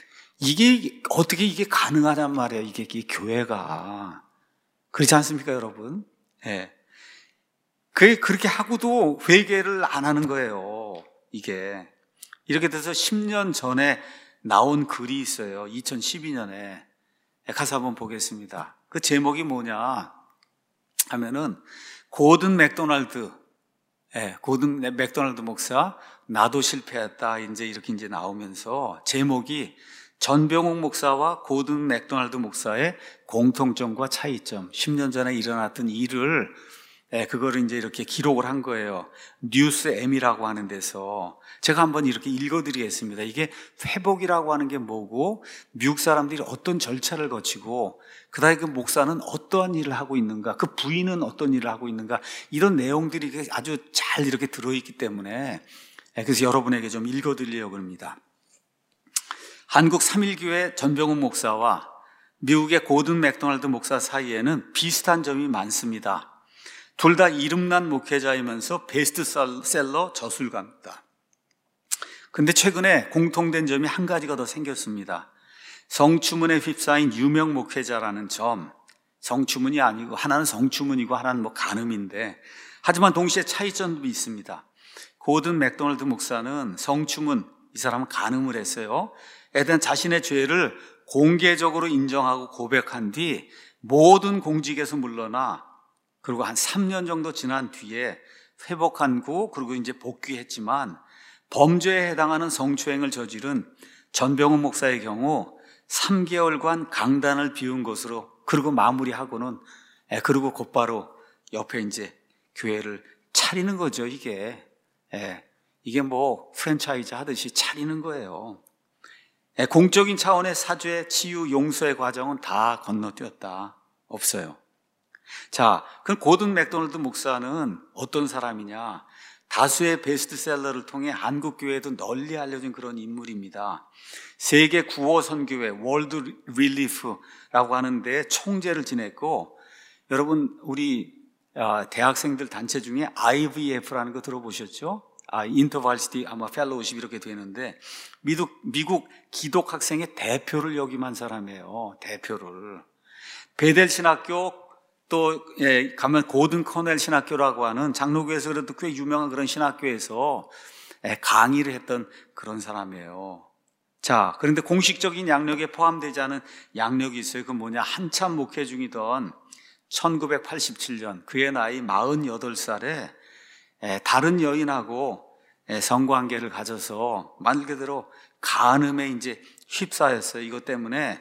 이게 어떻게 이게 가능하냔 말이에요. 이게, 이게 교회가 그렇지 않습니까, 여러분? 예. 네. 그 그렇게 하고도 회개를 안 하는 거예요. 이게 이렇게 돼서 십 년 전에 나온 글이 있어요. 이천십이 년에 가서 한번 보겠습니다. 그 제목이 뭐냐 하면은 고든 맥도날드, 예, 고든 맥도날드 목사 나도 실패했다 이제 이렇게 이제 나오면서 제목이 전병욱 목사와 고든 맥도날드 목사의 공통점과 차이점, 십 년 전에 일어났던 일을 예, 그거를 이제 이렇게 기록을 한 거예요. 뉴스 M이라고 하는 데서 제가 한번 이렇게 읽어드리겠습니다. 이게 회복이라고 하는 게 뭐고, 미국 사람들이 어떤 절차를 거치고, 그 다음에 그 목사는 어떠한 일을 하고 있는가, 그 부인은 어떤 일을 하고 있는가, 이런 내용들이 아주 잘 이렇게 들어있기 때문에 예, 그래서 여러분에게 좀 읽어드리려고 합니다. 한국 삼일교회 전병훈 목사와 미국의 고든 맥도날드 목사 사이에는 비슷한 점이 많습니다. 둘 다 이름난 목회자이면서 베스트셀러 저술가입니다. 근데 최근에 공통된 점이 한 가지가 더 생겼습니다. 성추문에 휩싸인 유명 목회자라는 점. 성추문이 아니고 하나는 성추문이고 하나는 뭐 간음인데, 하지만 동시에 차이점도 있습니다. 고든 맥도날드 목사는 성추문, 이 사람은 간음을 했어요. 에 대한 자신의 죄를 공개적으로 인정하고 고백한 뒤 모든 공직에서 물러나, 그리고 한 삼 년 정도 지난 뒤에 회복하고 그리고 이제 복귀했지만, 범죄에 해당하는 성추행을 저지른 전병훈 목사의 경우 삼 개월간 강단을 비운 것으로, 그리고 마무리하고는 에, 그리고 곧바로 옆에 이제 교회를 차리는 거죠. 이게 에, 이게 뭐 프랜차이즈 하듯이 차리는 거예요. 에, 공적인 차원의 사죄, 치유, 용서의 과정은 다 건너뛰었다. 없어요. 자, 그럼 고든 맥도날드 목사는 어떤 사람이냐? 다수의 베스트셀러를 통해 한국 교회에도 널리 알려진 그런 인물입니다. 세계 구호 선교회 월드 릴리프라고 하는데 총재를 지냈고, 여러분 우리 대학생들 단체 중에 아이브이에프라는 거 들어보셨죠? 아, 인터버시티 아마 펠로우십 이렇게 되는데 미국, 미국 기독 학생의 대표를 역임한 사람이에요. 대표를. 베델 신학교 또 예, 가면 고든 커넬 신학교라고 하는 장로교에서 그래도 꽤 유명한 그런 신학교에서 예, 강의를 했던 그런 사람이에요. 자, 그런데 공식적인 양력에 포함되지 않은 양력이 있어요. 그 뭐냐, 한참 목회 중이던 천구백팔십칠 년 그의 나이 마흔여덟 살에 다른 여인하고 성관계를 가져서 말 그대로 간음에 이제 휩싸였어요. 이것 때문에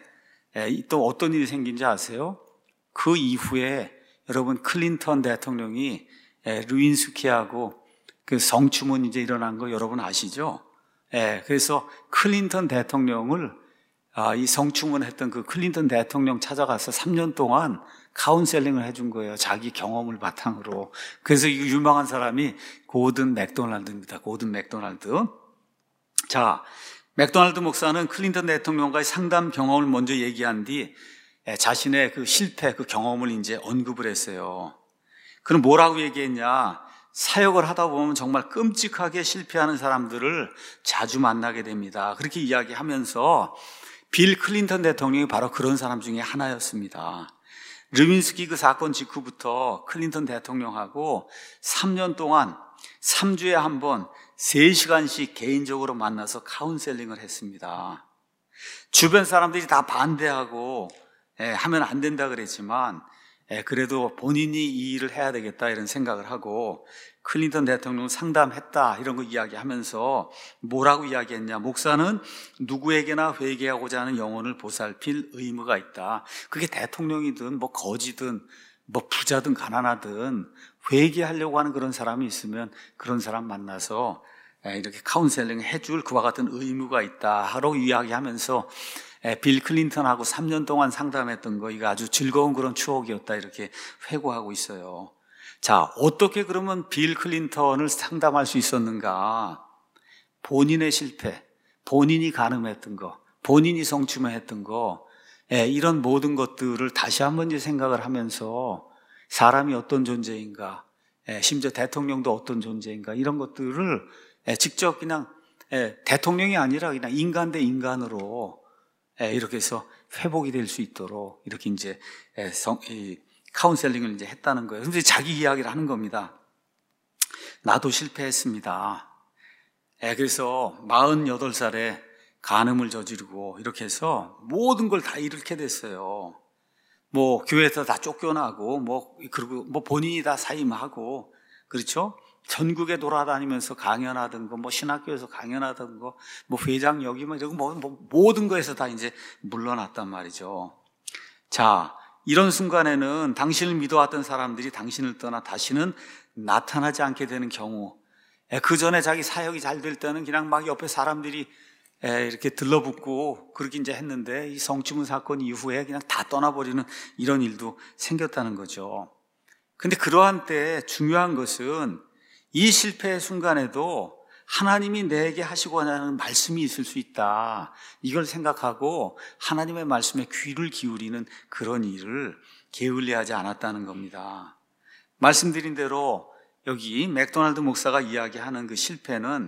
또 어떤 일이 생긴지 아세요? 그 이후에 여러분 클린턴 대통령이 루인스키하고 그 성추문 이제 일어난 거 여러분 아시죠? 그래서 클린턴 대통령을 이 성추문했던 그 클린턴 대통령 찾아가서 삼 년 동안 카운셀링을 해준 거예요. 자기 경험을 바탕으로. 그래서 이 유명한 사람이 고든 맥도날드입니다. 고든 맥도날드. 자, 맥도날드 목사는 클린턴 대통령과의 상담 경험을 먼저 얘기한 뒤 자신의 그 실패, 그 경험을 이제 언급을 했어요. 그럼 뭐라고 얘기했냐? 사역을 하다 보면 정말 끔찍하게 실패하는 사람들을 자주 만나게 됩니다. 그렇게 이야기하면서 빌 클린턴 대통령이 바로 그런 사람 중에 하나였습니다. 르윈스키 그 사건 직후부터 클린턴 대통령하고 삼 년 동안 삼 주에 한 번 세 시간씩 개인적으로 만나서 카운셀링을 했습니다. 주변 사람들이 다 반대하고 예, 하면 안 된다 그랬지만 예, 그래도 본인이 이 일을 해야 되겠다 이런 생각을 하고 클린턴 대통령 상담했다 이런 거 이야기하면서 뭐라고 이야기했냐? 목사는 누구에게나 회개하고자 하는 영혼을 보살필 의무가 있다. 그게 대통령이든 뭐 거지든 뭐 부자든 가난하든 회개하려고 하는 그런 사람이 있으면 그런 사람 만나서 이렇게 카운셀링 해줄 그와 같은 의무가 있다 하고 이야기하면서 빌 클린턴하고 삼 년 동안 상담했던 거 이거 아주 즐거운 그런 추억이었다 이렇게 회고하고 있어요. 자, 어떻게 그러면 빌 클린턴을 상담할 수 있었는가? 본인의 실패, 본인이 간음했던 거, 본인이 성추행했던 거, 예, 이런 모든 것들을 다시 한번 이제 생각을 하면서 사람이 어떤 존재인가, 예, 심지어 대통령도 어떤 존재인가 이런 것들을 예, 직접 그냥 예, 대통령이 아니라 그냥 인간 대 인간으로 예, 이렇게 해서 회복이 될 수 있도록 이렇게 이제 예, 성, 이, 카운셀링을 이제 했다는 거예요. 그래서 자기 이야기를 하는 겁니다. 나도 실패했습니다. 예, 그래서 마흔여덟 살에 간음을 저지르고 이렇게 해서 모든 걸 다 잃게 됐어요. 뭐 교회에서 다 쫓겨나고 뭐 그리고 뭐 본인이 다 사임하고 그렇죠? 전국에 돌아다니면서 강연하던 거, 뭐 신학교에서 강연하던 거, 뭐 회장 역이면 이런 뭐, 뭐 모든 거에서 다 이제 물러났단 말이죠. 자, 이런 순간에는 당신을 믿어왔던 사람들이 당신을 떠나 다시는 나타나지 않게 되는 경우, 그 전에 자기 사역이 잘 될 때는 그냥 막 옆에 사람들이 이렇게 들러붙고 그렇게 이제 했는데 이 성추문 사건 이후에 그냥 다 떠나버리는 이런 일도 생겼다는 거죠. 근데 그러한 때 중요한 것은 이 실패의 순간에도 하나님이 내게 하시고자 하는 말씀이 있을 수 있다. 이걸 생각하고 하나님의 말씀에 귀를 기울이는 그런 일을 게을리하지 않았다는 겁니다. 말씀드린 대로 여기 맥도날드 목사가 이야기하는 그 실패는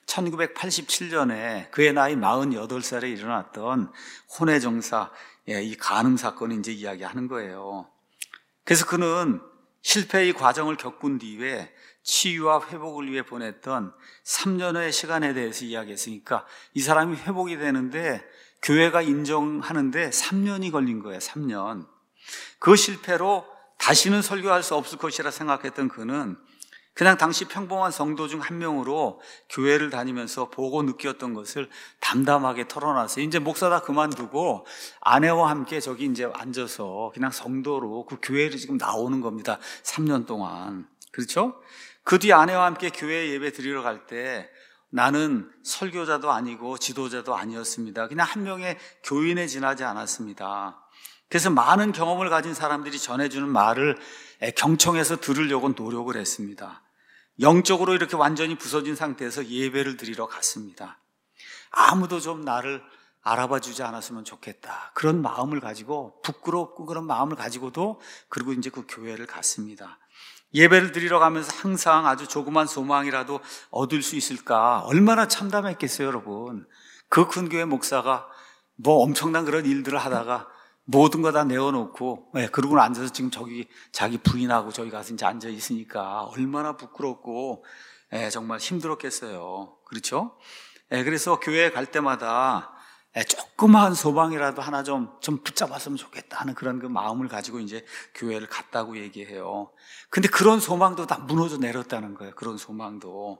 천구백팔십칠 년에 그의 나이 마흔여덟 살에 일어났던 혼외정사, 이 간음 사건을 이제 이야기하는 거예요. 그래서 그는 실패의 과정을 겪은 뒤에 치유와 회복을 위해 보냈던 삼 년의 시간에 대해서 이야기했으니까 이 사람이 회복이 되는데 교회가 인정하는데 삼 년이 걸린 거예요. 삼 년. 그 실패로 다시는 설교할 수 없을 것이라 생각했던 그는 그냥 당시 평범한 성도 중 한 명으로 교회를 다니면서 보고 느꼈던 것을 담담하게 털어놨어요. 이제 목사 다 그만두고 아내와 함께 저기 이제 앉아서 그냥 성도로 그 교회를 지금 나오는 겁니다. 삼 년 동안. 그렇죠? 그 뒤 아내와 함께 교회 예배 드리러 갈 때 나는 설교자도 아니고 지도자도 아니었습니다. 그냥 한 명의 교인에 지나지 않았습니다. 그래서 많은 경험을 가진 사람들이 전해주는 말을 경청해서 들으려고 노력을 했습니다. 영적으로 이렇게 완전히 부서진 상태에서 예배를 드리러 갔습니다. 아무도 좀 나를 알아봐 주지 않았으면 좋겠다. 그런 마음을 가지고 부끄럽고 그런 마음을 가지고도 그리고 이제 그 교회를 갔습니다. 예배를 드리러 가면서 항상 아주 조그만 소망이라도 얻을 수 있을까? 얼마나 참담했겠어요, 여러분. 그 큰 교회 목사가 뭐 엄청난 그런 일들을 하다가 모든 거 다 내어놓고, 네, 그러고 앉아서 지금 저기 자기 부인하고 저기 가서 이제 앉아 있으니까 얼마나 부끄럽고, 네, 정말 힘들었겠어요. 그렇죠? 네, 그래서 교회에 갈 때마다 조그마한 소망이라도 하나 좀, 좀 붙잡았으면 좋겠다 하는 그런 그 마음을 가지고 이제 교회를 갔다고 얘기해요. 근데 그런 소망도 다 무너져 내렸다는 거예요. 그런 소망도.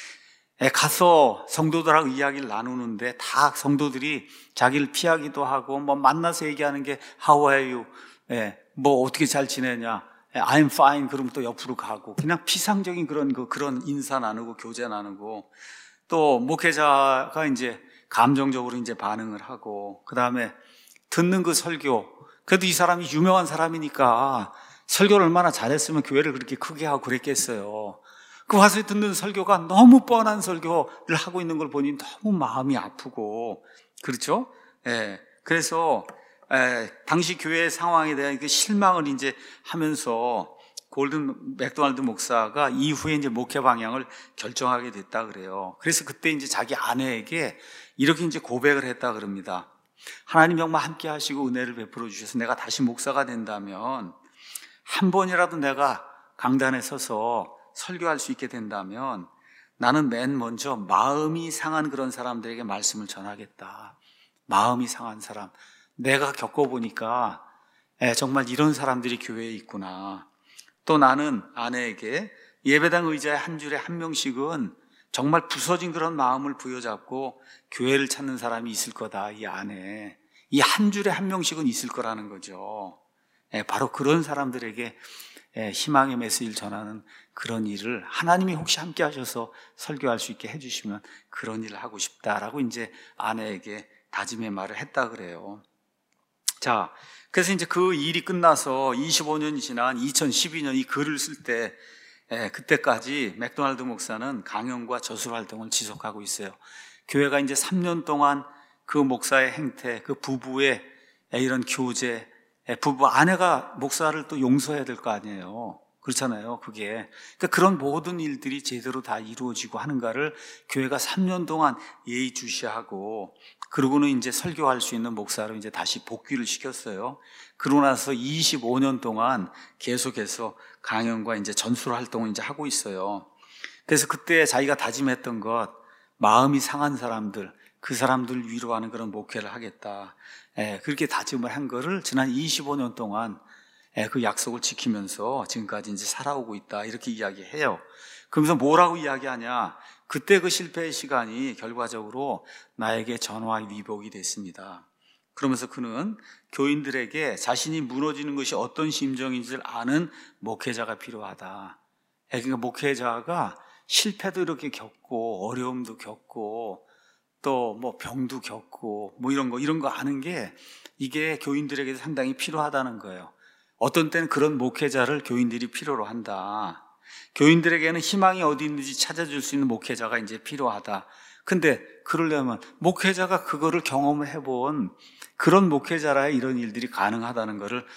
가서 성도들하고 이야기를 나누는데 다 성도들이 자기를 피하기도 하고, 뭐 만나서 얘기하는 게 How are you? 예, 뭐 어떻게 잘 지내냐? 예, I'm fine. 그러면 또 옆으로 가고, 그냥 피상적인 그런 그 그런 인사 나누고 교제 나누고, 또 목회자가 이제 감정적으로 이제 반응을 하고, 그 다음에 듣는 그 설교, 그래도 이 사람이 유명한 사람이니까 설교를 얼마나 잘했으면 교회를 그렇게 크게 하고 그랬겠어요. 그 와서 듣는 설교가 너무 뻔한 설교를 하고 있는 걸 보니 너무 마음이 아프고, 그렇죠? 예. 그래서, 에, 당시 교회의 상황에 대한 그 실망을 이제 하면서 골든 맥도날드 목사가 이후에 이제 목회 방향을 결정하게 됐다 그래요. 그래서 그때 이제 자기 아내에게 이렇게 이제 고백을 했다 그럽니다. 하나님 정말 함께 하시고 은혜를 베풀어 주셔서 내가 다시 목사가 된다면, 한 번이라도 내가 강단에 서서 설교할 수 있게 된다면 나는 맨 먼저 마음이 상한 그런 사람들에게 말씀을 전하겠다. 마음이 상한 사람. 내가 겪어보니까 정말 이런 사람들이 교회에 있구나. 또 나는 아내에게 예배당 의자에 한 줄에 한 명씩은 정말 부서진 그런 마음을 부여잡고 교회를 찾는 사람이 있을 거다. 이 안에 이 한 줄에 한 명씩은 있을 거라는 거죠. 바로 그런 사람들에게 희망의 메시지를 전하는 그런 일을 하나님이 혹시 함께 하셔서 설교할 수 있게 해주시면 그런 일을 하고 싶다라고 이제 아내에게 다짐의 말을 했다 그래요. 자, 그래서 이제 그 일이 끝나서 이십오 년이 지난 이천십이 년 이 글을 쓸 때, 예, 그때까지 맥도날드 목사는 강연과 저술 활동을 지속하고 있어요. 교회가 이제 삼 년 동안 그 목사의 행태, 그 부부의 이런 교제, 부부 아내가 목사를 또 용서해야 될 거 아니에요. 그렇잖아요. 그게 그러니까 그런 모든 일들이 제대로 다 이루어지고 하는가를 교회가 삼 년 동안 예의주시하고, 그러고는 이제 설교할 수 있는 목사로 이제 다시 복귀를 시켰어요. 그러고 나서 이십오 년 동안 계속해서 강연과 이제 전술 활동을 이제 하고 있어요. 그래서 그때 자기가 다짐했던 것, 마음이 상한 사람들, 그 사람들 위로하는 그런 목회를 하겠다. 예, 그렇게 다짐을 한 거를 지난 이십오 년 동안 예, 그 약속을 지키면서 지금까지 이제 살아오고 있다. 이렇게 이야기해요. 그러면서 뭐라고 이야기하냐? 그때 그 실패의 시간이 결과적으로 나에게 전화의 위복이 됐습니다. 그러면서 그는 교인들에게 자신이 무너지는 것이 어떤 심정인지를 아는 목회자가 필요하다. 예, 그러니까 목회자가 실패도 이렇게 겪고 어려움도 겪고 또 뭐 병도 겪고 뭐 이런 거 이런 거 아는 게 이게 교인들에게 상당히 필요하다는 거예요. 어떤 때는 그런 목회자를 교인들이 필요로 한다. 교인들에게는 희망이 어디 있는지 찾아줄 수 있는 목회자가 이제 필요하다. 근데 그러려면 목회자가 그거를 경험을 해본 그런 목회자라야 이런 일들이 가능하다는 것을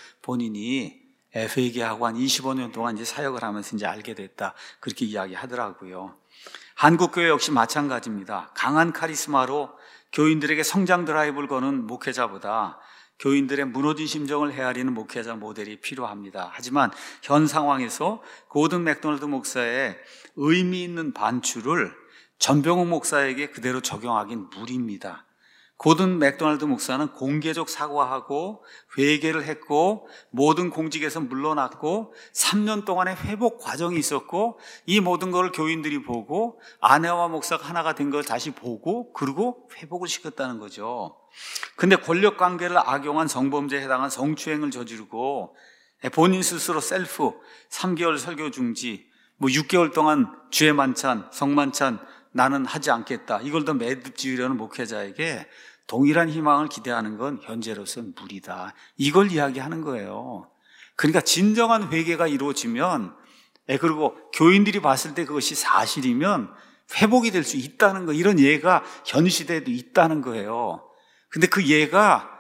본인이 회개하고 한 이십오 년 동안 이제 사역을 하면서 이제 알게 됐다. 그렇게 이야기하더라고요. 한국교회 역시 마찬가지입니다. 강한 카리스마로 교인들에게 성장 드라이브를 거는 목회자보다 교인들의 무너진 심정을 헤아리는 목회자 모델이 필요합니다. 하지만 현 상황에서 고든 맥도날드 목사의 의미 있는 반추를 전병욱 목사에게 그대로 적용하긴 무리입니다. 고든 맥도날드 목사는 공개적 사과하고 회개를 했고 모든 공직에서 물러났고 삼 년 동안의 회복 과정이 있었고 이 모든 걸 교인들이 보고 아내와 목사가 하나가 된 걸 다시 보고 그리고 회복을 시켰다는 거죠. 근데 권력 관계를 악용한 성범죄에 해당한 성추행을 저지르고 본인 스스로 셀프 삼 개월 설교 중지, 뭐 육 개월 동안 주의 만찬, 성만찬 나는 하지 않겠다. 이걸 더 매듭 지으려는 목회자에게 동일한 희망을 기대하는 건 현재로서는 무리다. 이걸 이야기하는 거예요. 그러니까 진정한 회개가 이루어지면, 그리고 교인들이 봤을 때 그것이 사실이면 회복이 될 수 있다는 거, 이런 예가 현 시대에도 있다는 거예요. 근데 그 예가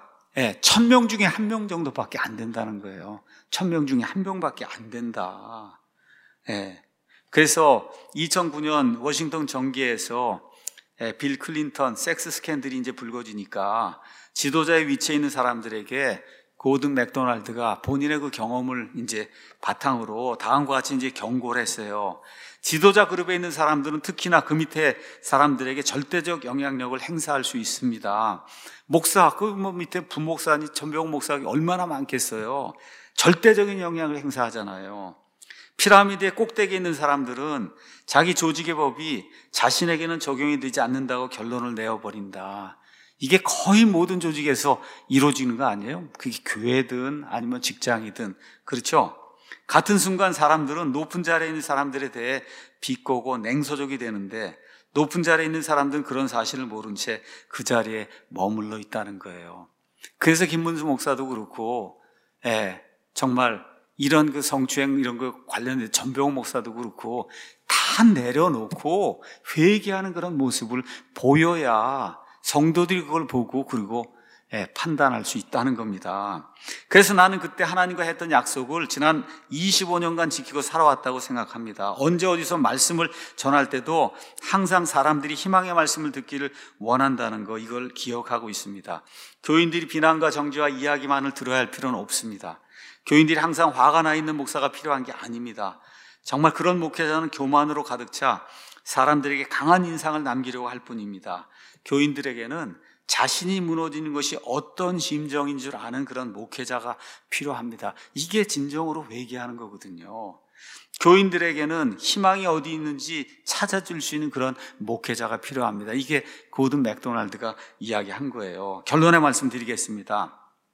천 명 중에 한 명 정도밖에 안 된다는 거예요. 천 명 중에 한 명밖에 안 된다. 예. 그래서 이천구 년 워싱턴 정계에서 빌 클린턴 섹스 스캔들이 이제 불거지니까 지도자의 위치에 있는 사람들에게 고든 맥도날드가 본인의 그 경험을 이제 바탕으로 다음과 같이 이제 경고를 했어요. 지도자 그룹에 있는 사람들은 특히나 그 밑에 사람들에게 절대적 영향력을 행사할 수 있습니다. 목사, 그 뭐 밑에 부목사니 전병 목사가 얼마나 많겠어요. 절대적인 영향을 행사하잖아요. 피라미드의 꼭대기에 있는 사람들은 자기 조직의 법이 자신에게는 적용이 되지 않는다고 결론을 내어버린다. 이게 거의 모든 조직에서 이루어지는 거 아니에요? 그게 교회든 아니면 직장이든. 그렇죠? 같은 순간 사람들은 높은 자리에 있는 사람들에 대해 비꼬고 냉소적이 되는데 높은 자리에 있는 사람들은 그런 사실을 모른 채 그 자리에 머물러 있다는 거예요. 그래서 김문수 목사도 그렇고, 예, 정말 이런 그 성추행 이런 거 관련된 전병호 목사도 그렇고 다 내려놓고 회개하는 그런 모습을 보여야 성도들이 그걸 보고 그리고 예, 판단할 수 있다는 겁니다. 그래서 나는 그때 하나님과 했던 약속을 지난 이십오 년간 지키고 살아왔다고 생각합니다. 언제 어디서 말씀을 전할 때도 항상 사람들이 희망의 말씀을 듣기를 원한다는 거, 이걸 기억하고 있습니다. 교인들이 비난과 정죄와 이야기만을 들어야 할 필요는 없습니다. 교인들이 항상 화가 나 있는 목사가 필요한 게 아닙니다. 정말 그런 목회자는 교만으로 가득 차 사람들에게 강한 인상을 남기려고 할 뿐입니다. 교인들에게는 자신이 무너지는 것이 어떤 심정인 줄 아는 그런 목회자가 필요합니다. 이게 진정으로 회개하는 거거든요. 교인들에게는 희망이 어디 있는지 찾아줄 수 있는 그런 목회자가 필요합니다. 이게 고든 맥도날드가 이야기한 거예요. 결론의 말씀 드리겠습니다.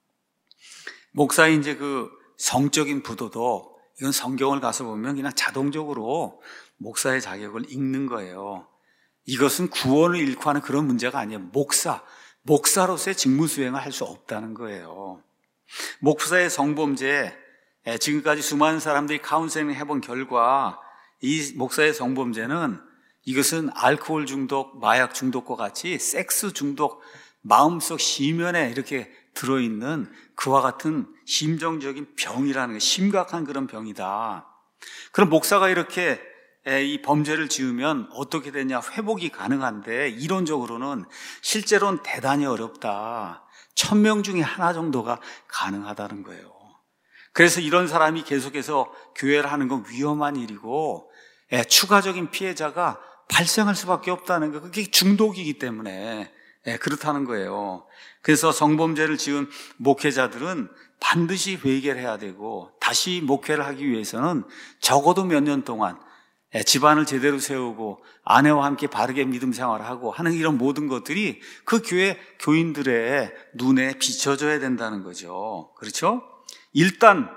목사의 이제 그 성적인 부도도 이건 성경을 가서 보면 그냥 자동적으로 목사의 자격을 읽는 거예요. 이것은 구원을 잃고 하는 그런 문제가 아니에요. 목사, 목사로서의 직무 수행을 할 수 없다는 거예요. 목사의 성범죄, 지금까지 수많은 사람들이 카운셀링 해본 결과 이 목사의 성범죄는 이것은 알코올 중독, 마약 중독과 같이 섹스 중독, 마음속 심연에 이렇게 들어있는 그와 같은 심정적인 병이라는 게 심각한 그런 병이다. 그럼 목사가 이렇게 이 범죄를 지으면 어떻게 되냐? 회복이 가능한데 이론적으로는 실제로는 대단히 어렵다. 천 명 중에 하나 정도가 가능하다는 거예요. 그래서 이런 사람이 계속해서 교회를 하는 건 위험한 일이고 추가적인 피해자가 발생할 수밖에 없다는 거. 그게 중독이기 때문에 그렇다는 거예요. 그래서 성범죄를 지은 목회자들은 반드시 회개를 해야 되고 다시 목회를 하기 위해서는 적어도 몇 년 동안 집안을 제대로 세우고 아내와 함께 바르게 믿음 생활을 하고 하는 이런 모든 것들이 그 교회 교인들의 눈에 비춰져야 된다는 거죠. 그렇죠? 일단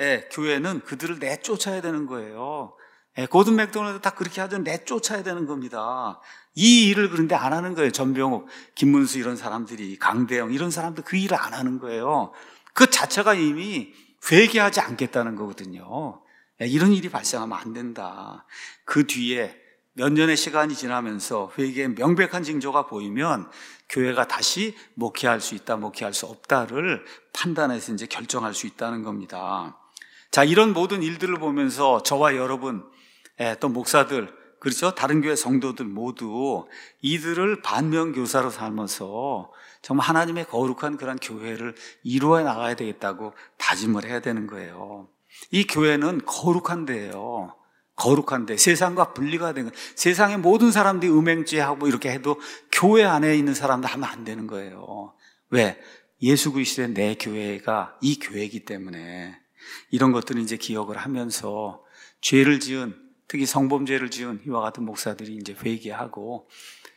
교회는 그들을 내쫓아야 되는 거예요. 고든 맥도날드 다 그렇게 하죠. 내쫓아야 되는 겁니다. 이 일을 그런데 안 하는 거예요. 전병욱, 김문수 이런 사람들이, 강대영 이런 사람들 그 일을 안 하는 거예요. 그 자체가 이미 회개하지 않겠다는 거거든요. 이런 일이 발생하면 안 된다. 그 뒤에 몇 년의 시간이 지나면서 회개의 명백한 징조가 보이면 교회가 다시 목회할 수 있다, 목회할 수 없다를 판단해서 이제 결정할 수 있다는 겁니다. 자, 이런 모든 일들을 보면서 저와 여러분, 또 목사들, 그렇죠? 다른 교회 성도들 모두 이들을 반면교사로 삼아서 정말 하나님의 거룩한 그런 교회를 이루어 나가야 되겠다고 다짐을 해야 되는 거예요. 이 교회는 거룩한 데예요. 거룩한 데, 세상과 분리가 된 거예요. 세상의 모든 사람들이 음행죄하고 이렇게 해도 교회 안에 있는 사람들 하면 안 되는 거예요. 왜? 예수 그리스도의 내 교회가 이 교회이기 때문에 이런 것들을 이제 기억을 하면서 죄를 지은, 특히 성범죄를 지은 이와 같은 목사들이 이제 회개하고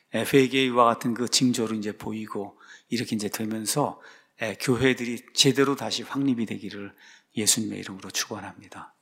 회개의 이와 같은 그 징조를 이제 보이고 이렇게 이제 되면서 교회들이 제대로 다시 확립이 되기를 예수님의 이름으로 축원합니다.